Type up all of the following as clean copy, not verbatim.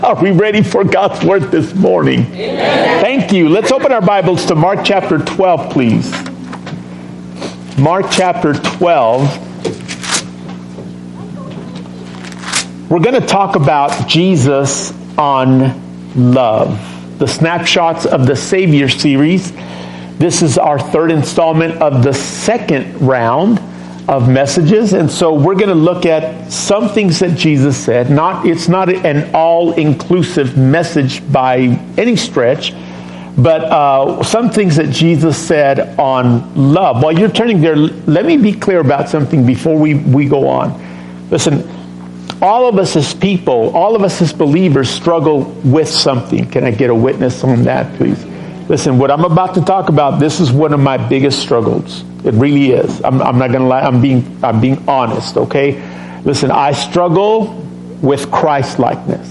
Are we ready for God's Word this morning? Amen. Thank you. Let's open our Bibles to Mark chapter 12, please. Mark chapter 12. We're going to talk about Jesus on love. The snapshots of the Savior series. This is our third installment of the second round of messages, and so we're going to look at some things that Jesus said. It's not an all-inclusive message by any stretch, but some things that Jesus said on love. While you're turning there, let me be clear about something before we go on. Listen, all of us as people, all of us as believers struggle with something. Can I get a witness on that, please? Listen, what I'm about to talk about, this is one of my biggest struggles. It really is. I'm not going to lie. I'm being honest, okay? Listen, I struggle with Christ-likeness.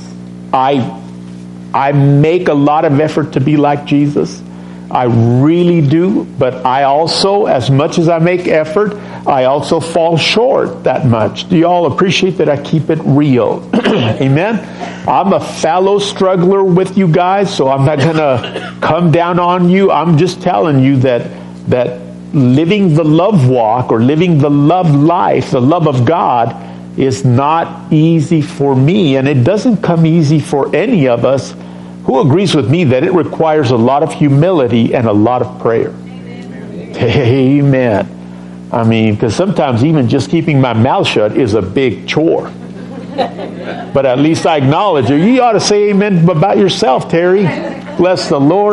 I make a lot of effort to be like Jesus. I really do. But I also, as much as I make effort, I also fall short that much. Do you all appreciate that I keep it real? Amen? I'm a fellow struggler with you guys, so I'm not going to come down on you. I'm just telling you that living the love walk or living the love life, the love of God, is not easy for me, and it doesn't come easy for any of us. Who agrees with me that it requires a lot of humility and a lot of prayer? Amen. Amen. I mean, because sometimes even just keeping my mouth shut is a big chore. But at least I acknowledge it. You ought to say amen about yourself, Terry. Bless the Lord.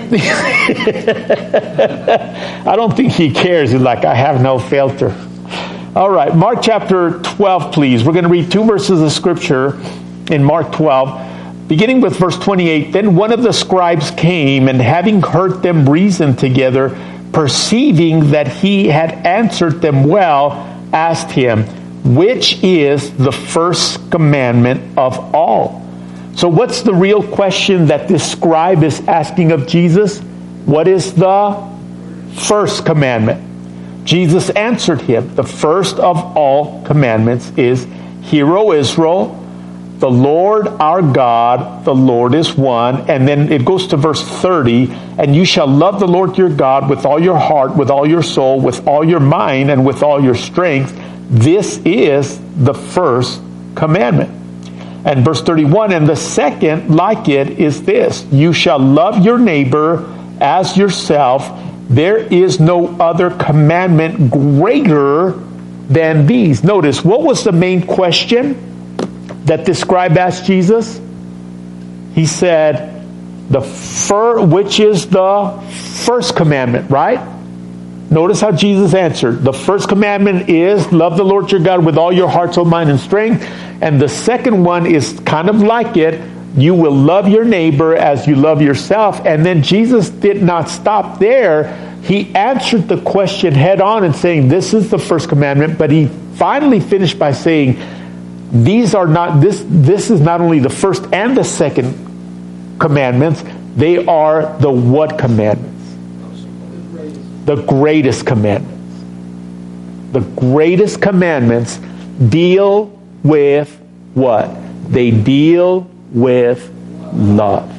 I don't think he cares. He's like, I have no filter. All right, Mark chapter 12, please. We're going to read two verses of Scripture in Mark 12. Beginning with verse 28, then one of the scribes came, and having heard them reason together, perceiving that he had answered them well, asked him, which is the first commandment of all? So what's the real question that this scribe is asking of Jesus? What is the first commandment? Jesus answered him, the first of all commandments is, Hear, O Israel, the Lord our God, the Lord is one. And then it goes to verse 30, and you shall love the Lord your God with all your heart, with all your soul, with all your mind, and with all your strength. This is the first commandment. And verse 31, and the second like it is this, you shall love your neighbor as yourself. There is no other commandment greater than these. Notice, what was the main question that the scribe asked Jesus? He said, which is the first commandment, right? Notice how Jesus answered. The first commandment is, love the Lord your God with all your heart, soul, mind, and strength. And the second one is kind of like it. You will love your neighbor as you love yourself. And then Jesus did not stop there. He answered the question head on and saying, this is the first commandment. But he finally finished by saying, this is not only the first and the second commandments, they are the what commandments? The greatest commandments. The greatest commandments deal with what? They deal with love.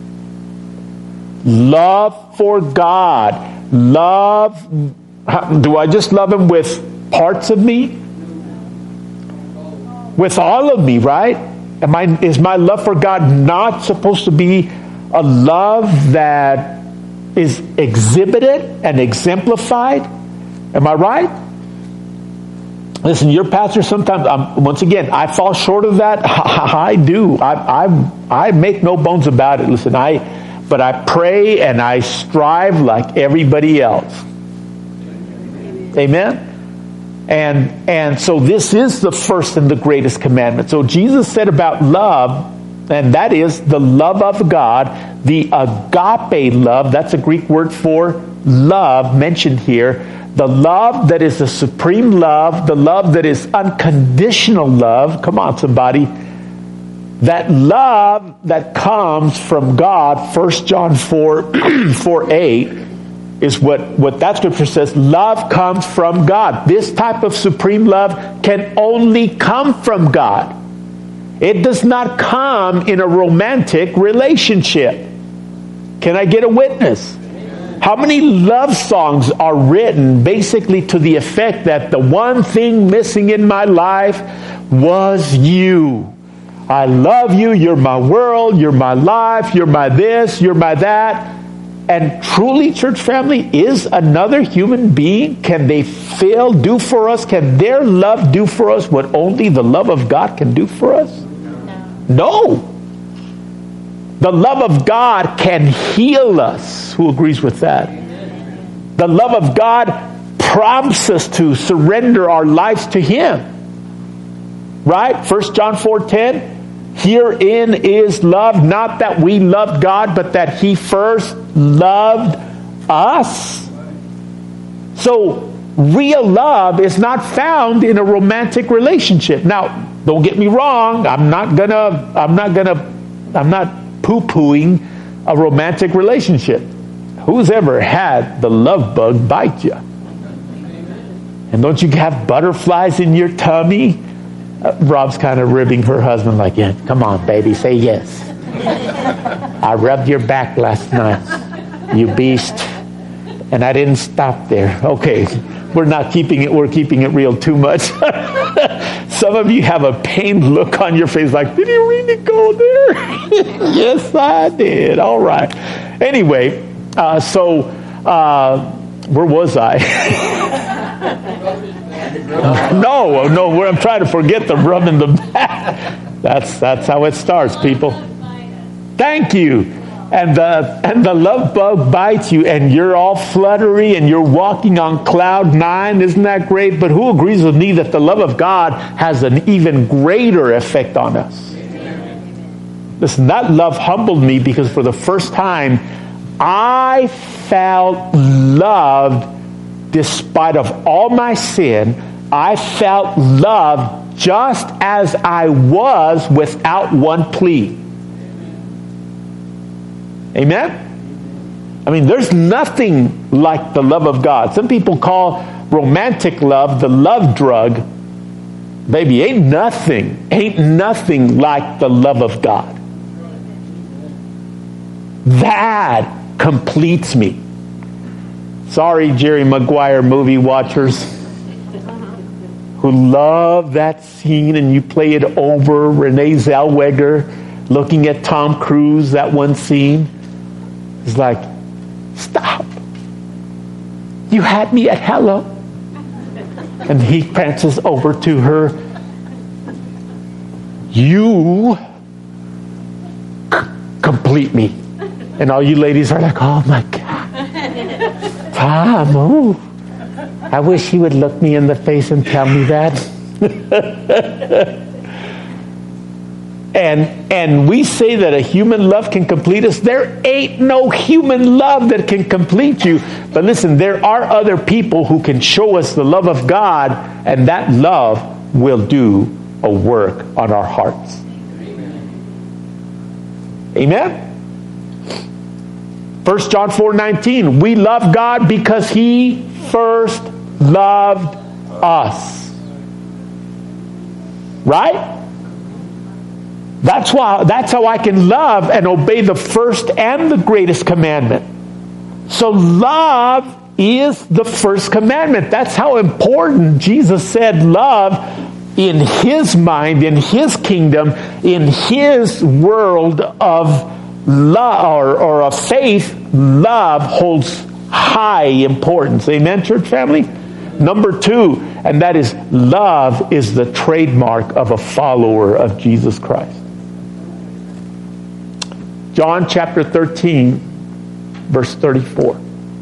Love for God. Love. Do I just love Him with parts of me? With all of me, right? Is my love for God not supposed to be a love that is exhibited and exemplified? Am I right? Listen, your pastor sometimes, once again, I fall short of that. I do. I make no bones about it. Listen, but I pray and I strive like everybody else. Amen? And so this is the first and the greatest commandment. So Jesus said about love, and that is the love of God, the agape love. That's a Greek word for love mentioned here. The love that is the supreme love, the love that is unconditional love. Come on, somebody. That love that comes from God, 1 John 4:8, is what that scripture says. Love comes from God. This type of supreme love can only come from God. It does not come in a romantic relationship. Can I get a witness? How many love songs are written basically to the effect that the one thing missing in my life was you? I love you. You're my world. You're my life. You're my this. You're my that. And truly, church family, is another human being, can they do for us? Can their love do for us what only the love of God can do for us? No. The love of God can heal us. Who agrees with that? The love of God prompts us to surrender our lives to Him. Right? 1 John 4:10. Herein is love, not that we loved God, but that He first loved us. So, real love is not found in a romantic relationship. Now, don't get me wrong. I'm not poo-pooing a romantic relationship. Who's ever had the love bug bite you? And don't you have butterflies in your tummy? Rob's kind of ribbing her husband like, yeah, come on, baby, say yes. I rubbed your back last night, you beast. And I didn't stop there. Okay, we're keeping it real too much. Some of you have a pained look on your face like, did you really go there? Yes, I did. All right. Anyway, where was I? No, I'm trying to forget the rub in the back. That's how it starts, people. Thank you. And the love bug bites you, and you're all fluttery, and you're walking on cloud 9. Isn't that great? But who agrees with me that the love of God has an even greater effect on us? Listen, that love humbled me because for the first time, I felt loved despite of all my sin. I felt loved just as I was without one plea. Amen? I mean, there's nothing like the love of God. Some people call romantic love the love drug. Baby, ain't nothing like the love of God. That completes me. Sorry, Jerry Maguire movie watchers who love that scene and you play it over. Renee Zellweger looking at Tom Cruise, that one scene. It's like, stop. You had me at hello. And he prances over to her. You complete me. And all you ladies are like, oh my God. Tom, oh. I wish he would look me in the face and tell me that. And we say that a human love can complete us. There ain't no human love that can complete you. But listen, there are other people who can show us the love of God, and that love will do a work on our hearts. Amen? 1 John 4:19, we love God because He first loved us. Right? That's how I can love and obey the first and the greatest commandment. So love is the first commandment. That's how important Jesus said love in His mind, in His kingdom, in His world of love or of faith. Love holds high importance. Amen, church family? Number 2, and that is love is the trademark of a follower of Jesus Christ. John chapter 13, verse 34.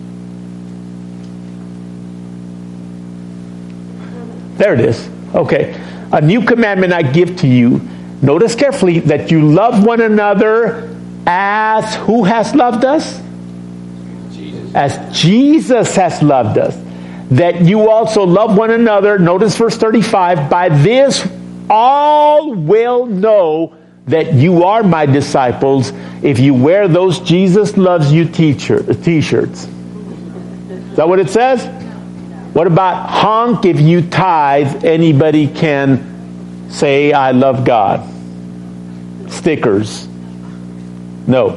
There it is. Okay. A new commandment I give to you. Notice carefully that you love one another as who has loved us? Jesus. As Jesus has loved us. That you also love one another. Notice verse 35. By this all will know that you are my disciples if you wear those Jesus loves you t-shirts. Is that what it says? What about honk if you tithe? Anybody can say I love God. stickers. No.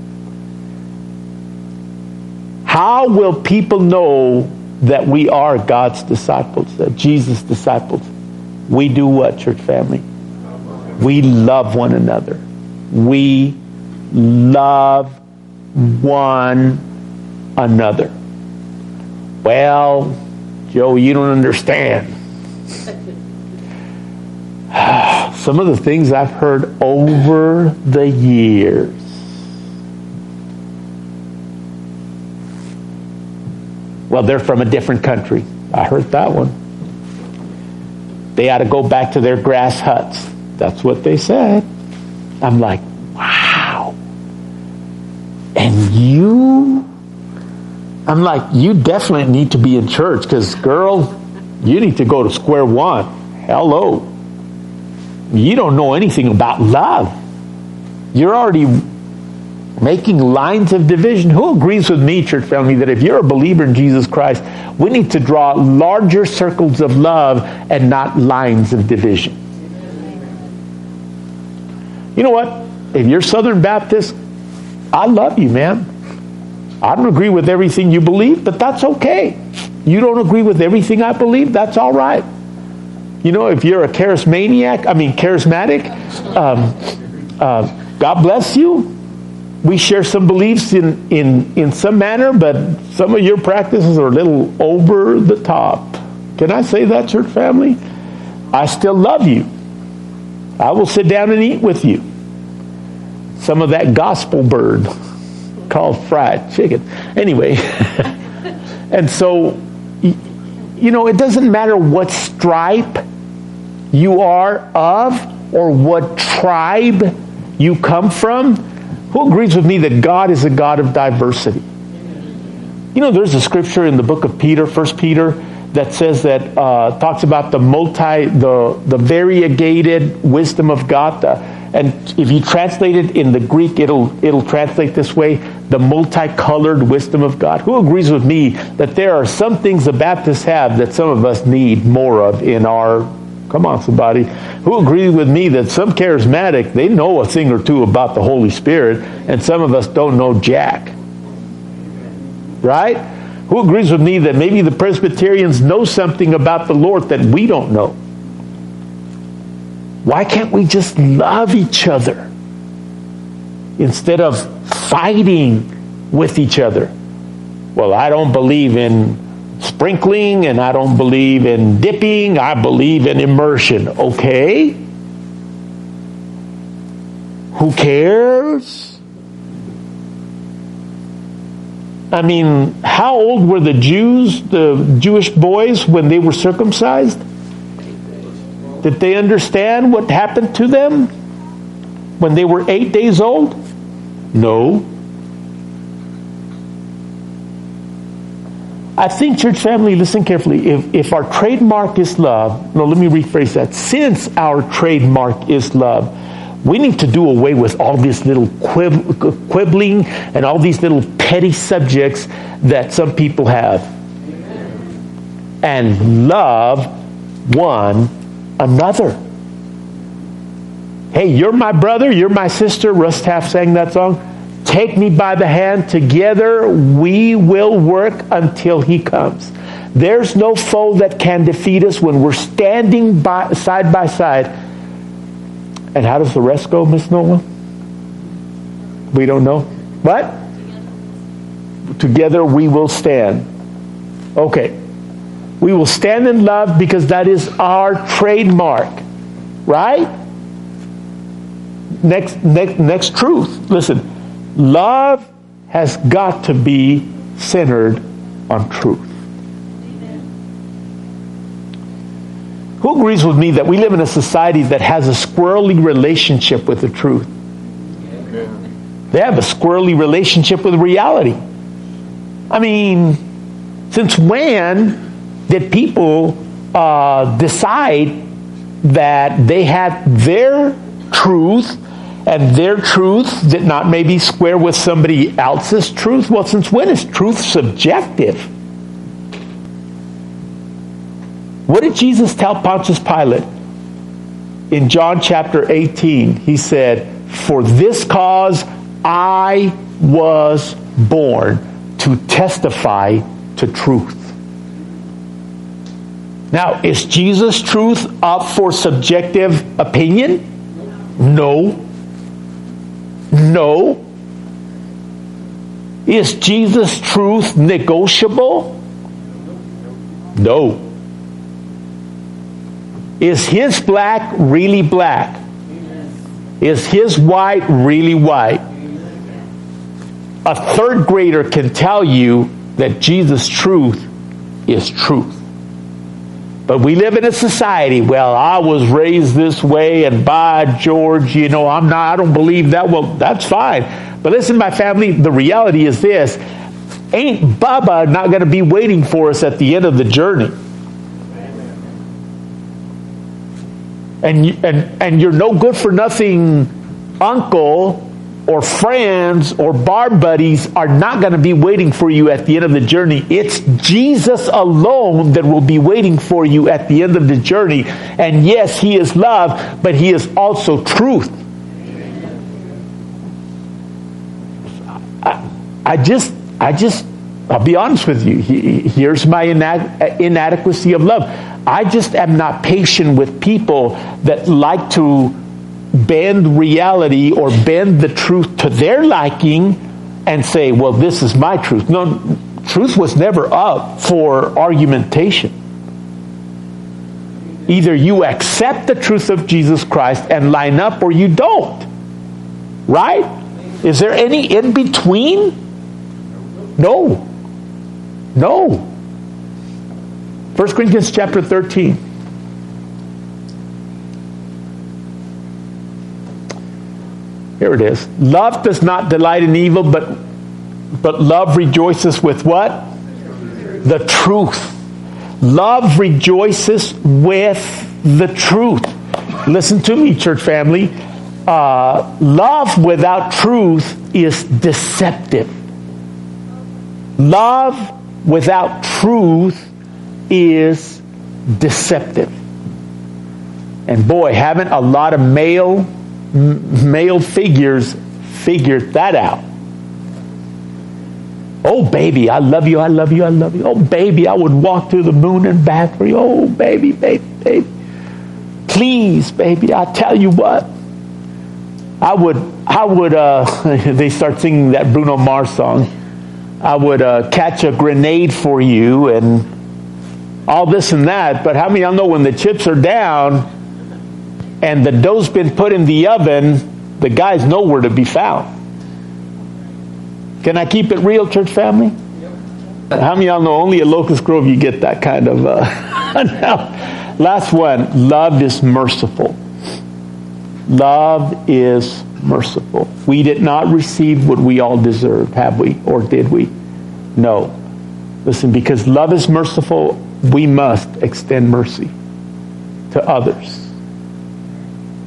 How will people know that we are God's disciples, that Jesus' disciples? We do what, church family? We love one another. We love one another. Well, Joe, you don't understand. Some of the things I've heard over the years. Well, they're from a different country. I heard that one. They ought to go back to their grass huts. That's what they said. I'm like, wow. And you? I'm like, you definitely need to be in church because, girl, you need to go to square one. Hello. You don't know anything about love. You're already making lines of division. Who agrees with me, church family, that if you're a believer in Jesus Christ, we need to draw larger circles of love and not lines of division? You know what? If you're Southern Baptist, I love you, man. I don't agree with everything you believe, but that's okay. You don't agree with everything I believe, that's all right. You know, if you're a charismatic, God bless you. We share some beliefs in some manner, but some of your practices are a little over the top. Can I say that, church family? I still love you. I will sit down and eat with you. Some of that gospel bird called fried chicken. Anyway, and so, you know, it doesn't matter what stripe you are of or what tribe you come from. Who agrees with me that God is a God of diversity? You know, there's a scripture in the book of Peter, 1 Peter, that says that talks about the variegated wisdom of God. And if you translate it in the Greek, it'll translate this way: the multicolored wisdom of God. Who agrees with me that there are some things the Baptists have that some of us need more of in our... Come on, somebody. Who agrees with me that some charismatic, they know a thing or two about the Holy Spirit, and some of us don't know jack? Right? Who agrees with me that maybe the Presbyterians know something about the Lord that we don't know? Why can't we just love each other instead of fighting with each other? Well, I don't believe in sprinkling, and I don't believe in dipping. I believe in immersion. Okay. Who cares? I mean, how old were the Jewish boys when they were circumcised? Did they understand what happened to them when they were 8 days old? No. I think, church family, listen carefully. If our trademark is love, no, let me rephrase that. Since our trademark is love, we need to do away with all this little quibbling and all these little petty subjects that some people have. And love one another. Hey, you're my brother, you're my sister. Russ Taff sang that song. Take me by the hand, together we will work until He comes. There's no foe that can defeat us when we're standing side by side. And how does the rest go, Miss Nola? We don't know. What? Together we will stand. Okay. We will stand in love because that is our trademark. Right? Next truth. Listen. Love has got to be centered on truth. Who agrees with me that we live in a society that has a squirrely relationship with the truth? They have a squirrely relationship with reality. I mean, since when did people decide that they had their truth, and their truth did not maybe square with somebody else's truth? Well, since when is truth subjective? What did Jesus tell Pontius Pilate? In John chapter 18, He said, For this cause I was born, to testify to truth. Now, is Jesus' truth up for subjective opinion? No. No. Is Jesus' truth negotiable? No. Is his black really black? Is his white really white? A third grader can tell you that Jesus' truth is truth. But we live in a society, well, I was raised this way, and by George, I don't believe that. Well, that's fine. But listen, my family, the reality is this. Ain't Bubba not going to be waiting for us at the end of the journey? And your no good for nothing uncle or friends or bar buddies are not going to be waiting for you at the end of the journey. It's Jesus alone that will be waiting for you at the end of the journey. And yes, he is love, but he is also truth. I'll be honest with you. Here's my inadequacy of love. I just am not patient with people that like to bend reality or bend the truth to their liking and say, well, this is my truth. No, truth was never up for argumentation. Either you accept the truth of Jesus Christ and line up, or you don't. Right? Is there any in between? No. No. 1 Corinthians chapter 13. Here it is. Love does not delight in evil, but love rejoices with what? The truth. Love rejoices with the truth. Listen to me, church family. Love without truth is deceptive. Love without truth is deceptive. And boy, haven't a lot of male figures figured that out. Oh, baby, I love you, I love you, I love you. Oh, baby, I would walk through the moon and back for you. Oh, baby, baby, baby. Please, baby, I tell you what. I would, they start singing that Bruno Mars song. I would catch a grenade for you and all this and that. But how many of y'all know when the chips are down and the dough's been put in the oven, the guy's nowhere to be found? Can I keep it real, church family? Yep. How many of y'all know only at Locust Grove you get that kind of... Now, last one. Love is merciful. Love is merciful. We did not receive what we all deserved, have we? Or did we? No. Listen, because love is merciful, we must extend mercy to others.